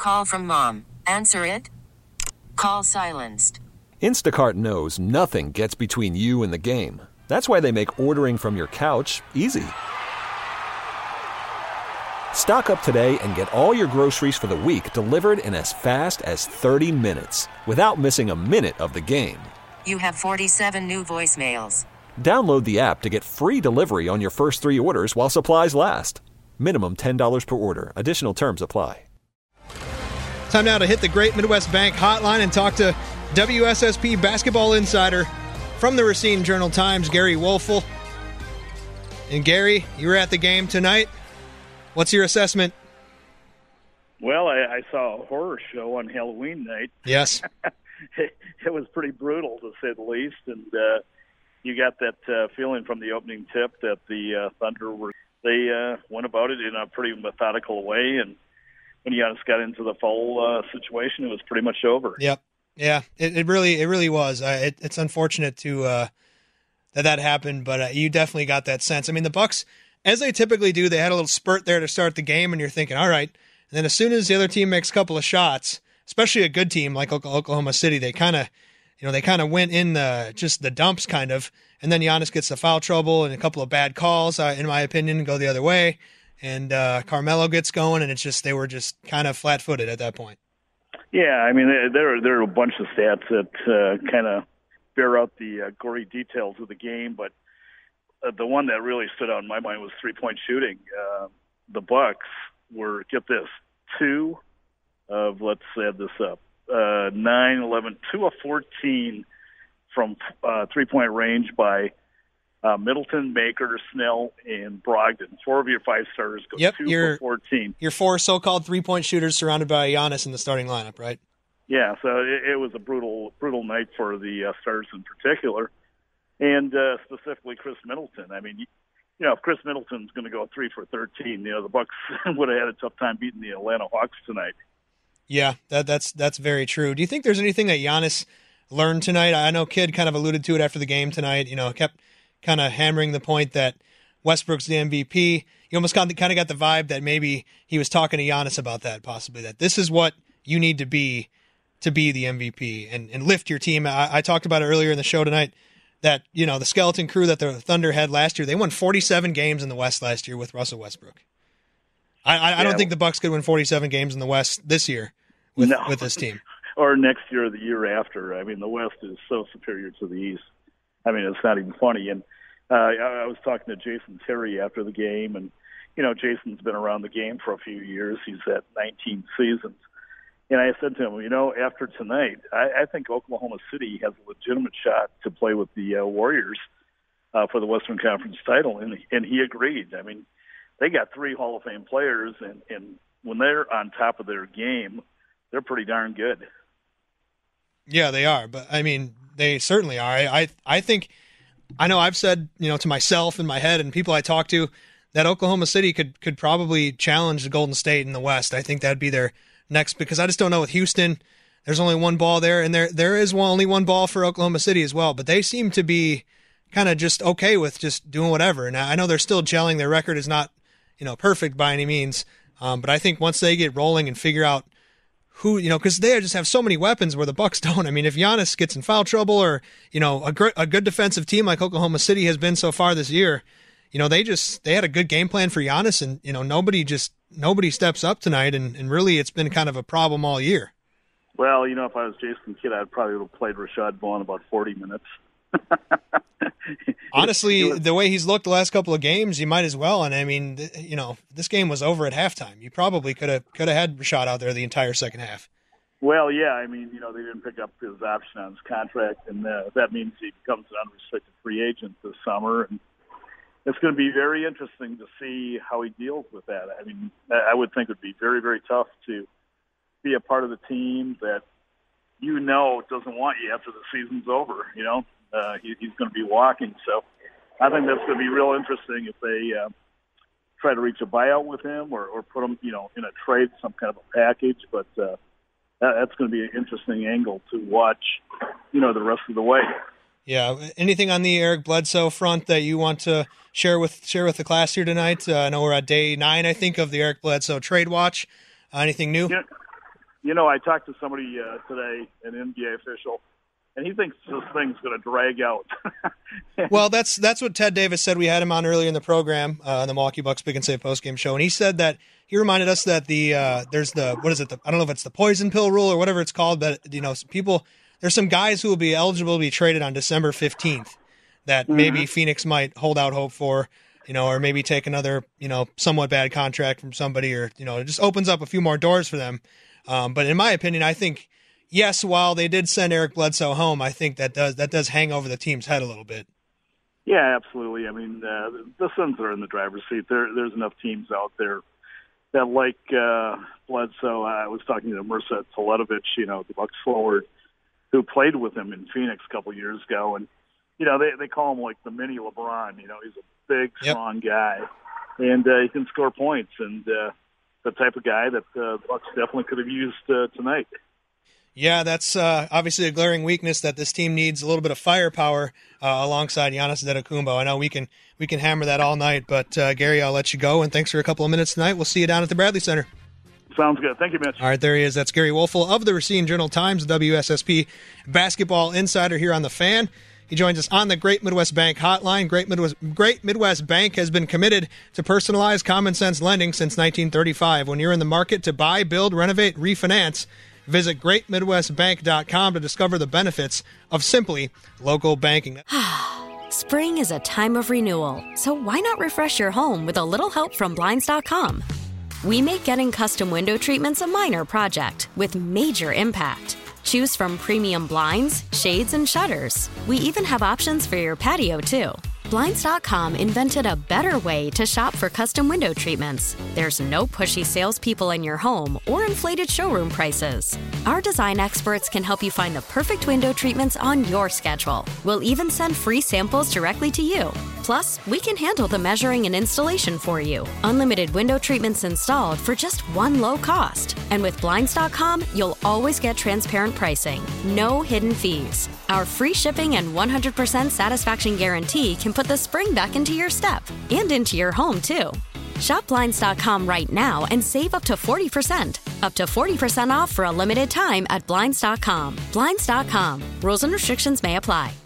Call from mom. Answer it. Call silenced. Instacart knows nothing gets between you and the game. That's why they make ordering from your couch easy. Stock up today and get all your groceries for the week delivered in as fast as 30 minutes without missing a minute of the game. You have 47 new voicemails. Download the app to get free delivery on your first 3 orders while supplies last. Minimum $10 per order. Additional terms apply. Time now to hit the Great Midwest Bank hotline and talk to WSSP basketball insider from the Racine Journal-Times, Gary Woelfel. And Gary, you were at the game tonight. What's your assessment? Well, I saw a horror show on Halloween night. Yes. It was pretty brutal, to say the least, and you got that feeling from the opening tip that the Thunder went about it in a pretty methodical way, and when Giannis got into the foul situation, it was pretty much over. Yep. Yeah, it really was. It's unfortunate to that happened, but you definitely got that sense. I mean, the Bucks, as they typically do, they had a little spurt there to start the game, and you're thinking, all right. And then as soon as the other team makes a couple of shots, especially a good team like Oklahoma City, they kind of went in the dumps kind of, and then Giannis gets the foul trouble and a couple of bad calls, in my opinion, go the other way, and Carmelo gets going, and they were just kind of flat-footed at that point. Yeah, I mean, there are a bunch of stats that kind of bear out the gory details of the game, but the one that really stood out in my mind was three-point shooting. The Bucks were, get this, 2 of, let's add this up, 9, 11, 2 of 14 from three-point range by Middleton, Baker, Snell, and Brogdon. 4 of your 5 starters go 2 for 14. Your 4 so-called three-point shooters surrounded by Giannis in the starting lineup, right? Yeah, so it was a brutal night for the starters in particular, and specifically Chris Middleton. I mean, if Chris Middleton's going to go 3 for 13, the Bucks would have had a tough time beating the Atlanta Hawks tonight. Yeah, that's very true. Do you think there's anything that Giannis learned tonight? I know Kidd kind of alluded to it after the game tonight. Kept kind of hammering the point that Westbrook's the MVP. You almost kind of got the vibe that maybe he was talking to Giannis about that, possibly, that this is what you need to be the MVP and lift your team. I talked about it earlier in the show tonight that, the skeleton crew that the Thunder had last year, they won 47 games in the West last year with Russell Westbrook. I don't think the Bucks could win 47 games in the West this year with this team. Or next year or the year after. I mean, the West is so superior to the East. I mean, it's not even funny. And I was talking to Jason Terry after the game, and, Jason's been around the game for a few years. He's at 19 seasons. And I said to him, after tonight, I think Oklahoma City has a legitimate shot to play with the Warriors for the Western Conference title. And he agreed. I mean, they got 3 Hall of Fame players, and when they're on top of their game, they're pretty darn good. Yeah, they are. But, I mean, they certainly are. I think – I know I've said, to myself in my head and people I talk to that Oklahoma City could probably challenge the Golden State in the West. I think that'd be their next, because I just don't know with Houston. There's only one ball there, and there is only one ball for Oklahoma City as well. But they seem to be kind of just okay with just doing whatever. Now, I know they're still gelling. Their record is not, perfect by any means. But I think once they get rolling and figure out who, because they just have so many weapons where the Bucks don't. I mean, if Giannis gets in foul trouble or, a good defensive team like Oklahoma City has been so far this year, they had a good game plan for Giannis, and, nobody steps up tonight, and really it's been kind of a problem all year. Well, if I was Jason Kidd, I'd probably have played Rashad Vaughn about 40 minutes. Honestly, the way he's looked the last couple of games, you might as well. And I mean, this game was over at halftime. You probably could have had Rashad out there the entire second half. Well, yeah, I mean, they didn't pick up his option on his contract, and that means he becomes an unrestricted free agent this summer. And it's going to be very interesting to see how he deals with that. I mean, I would think it would be very, very tough to be a part of the team that doesn't want you after the season's over. He's going to be walking. So I think that's going to be real interesting if they try to reach a buyout with him or put him, in a trade, some kind of a package. But that's going to be an interesting angle to watch, the rest of the way. Yeah. Anything on the Eric Bledsoe front that you want to share with the class here tonight? I know we're at day 9, I think, of the Eric Bledsoe trade watch. Anything new? I talked to somebody today, an NBA official, and he thinks this thing's going to drag out. Well, that's what Ted Davis said. We had him on earlier in the program, the Milwaukee Bucks Big and Save postgame show, and he said that he reminded us that there's I don't know if it's the poison pill rule or whatever it's called, but there's some guys who will be eligible to be traded on December 15th that maybe Phoenix might hold out hope for, or maybe take another, somewhat bad contract from somebody, or, it just opens up a few more doors for them. But in my opinion, I think, yes, while they did send Eric Bledsoe home, I think that does hang over the team's head a little bit. Yeah, absolutely. I mean, the Suns are in the driver's seat. There's enough teams out there that like Bledsoe. I was talking to Mircea Teletovic, the Bucks forward, who played with him in Phoenix a couple years ago, and they call him like the mini LeBron. He's a big, strong guy, and he can score points, and the type of guy that the Bucks definitely could have used tonight. Yeah, that's obviously a glaring weakness that this team needs a little bit of firepower alongside Giannis Antetokounmpo. I know we can hammer that all night, but Gary, I'll let you go, and thanks for a couple of minutes tonight. We'll see you down at the Bradley Center. Sounds good. Thank you, Mitch. All right, there he is. That's Gary Woelfel of the Racine Journal-Times, WSSP basketball insider here on The Fan. He joins us on the Great Midwest Bank hotline. Great Midwest Bank has been committed to personalized common sense lending since 1935. When you're in the market to buy, build, renovate, refinance, visit greatmidwestbank.com to discover the benefits of simply local banking. Spring is a time of renewal, so why not refresh your home with a little help from Blinds.com? We make getting custom window treatments a minor project with major impact. Choose from premium blinds, shades, and shutters. We even have options for your patio, too. Blinds.com invented a better way to shop for custom window treatments. There's no pushy salespeople in your home or inflated showroom prices. Our design experts can help you find the perfect window treatments on your schedule. We'll even send free samples directly to you. Plus, we can handle the measuring and installation for you. Unlimited window treatments installed for just one low cost. And with Blinds.com, you'll always get transparent pricing. No hidden fees. Our free shipping and 100% satisfaction guarantee can put the spring back into your step and into your home, too. Shop Blinds.com right now and save up to 40%. Up to 40% off for a limited time at Blinds.com. Blinds.com. Rules and restrictions may apply.